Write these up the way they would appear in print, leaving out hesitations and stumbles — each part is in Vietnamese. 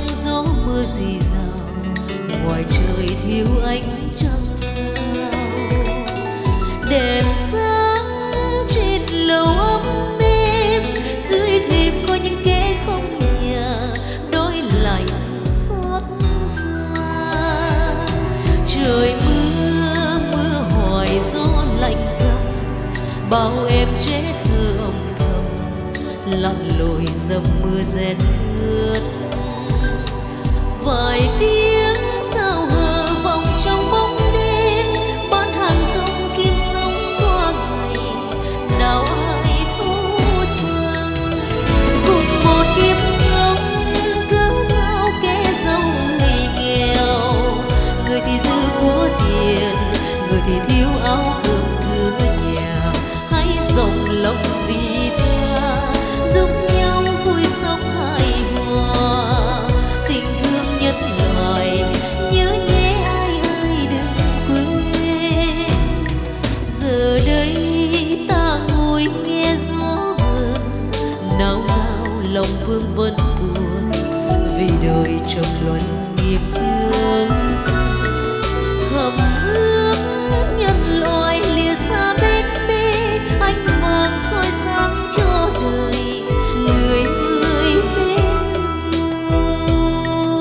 gió mưa rì rào, ngoài trời thiếu ánh trăng sao. Đèn sáng trên lầu ấm êm, dưới thềm có những kẻ không nhà, đôi lạnh xót xa. Trời mưa mưa hoài gió lạnh căm, bao em trẻ thơ âm thầm lặn lội dầm mưa rét ướt. Vài tiếng sao hờ vọng trong bóng đêm, bán hàng rong kim sống qua ngày, nào ai thấu chăng. Cùng một kiếp sống cớ sao kẻ giàu người nghèo, người thì dư của tiền, người thì thiếu áo cơm cửa nhà. Hãy rộng lòng vì ta, giúp nhau vui sống hài hòa, tình thương nhất loài. Nhớ nhé ai ơi đừng quên, giờ đây ta ngồi nghe gió hờn, nào nào lòng vương vẫn buồn, vì đời trầm luân nghiệp chướng. Thầm ước nhân loại lìa xa bên bê, ánh vàng soi sáng cho đời người người bên nhau.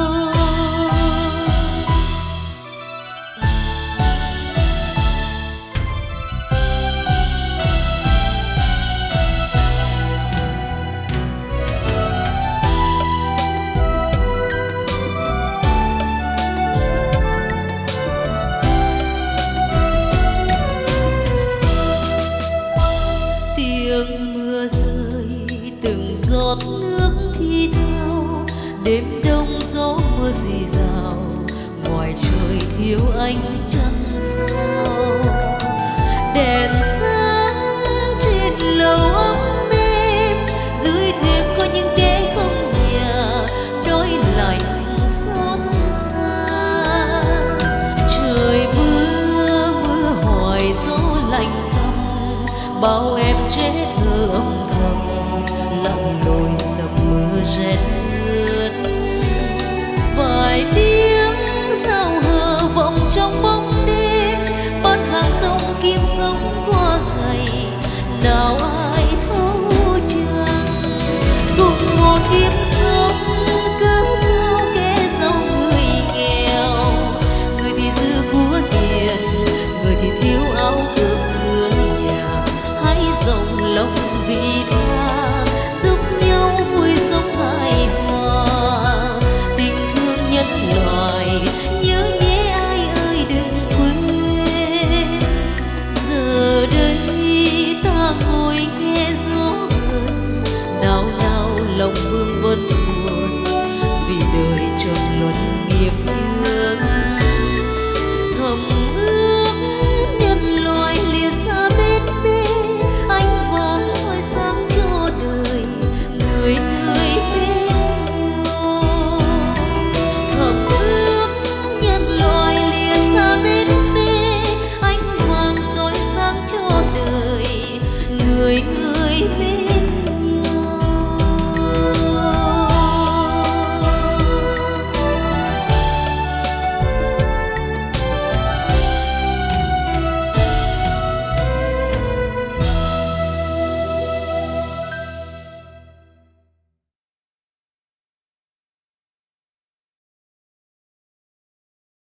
Tiếng mưa rơi từng giọt nước thi thao, đêm đông gió mưa rì rào, ngoài trời thiếu ánh trăng sao. Đèn sáng trên lầu ấm êm, dưới thềm có những kẻ không nhà, đói lạnh xót xa. Trời mưa mưa hoài gió lạnh thầm, bao em trẻ thơ âm thầm lặn lội dầm mưa rét ướt. Vài tiếng sao hờ vọng trong bóng đêm, bán hàng rong kim sống qua ngày, nào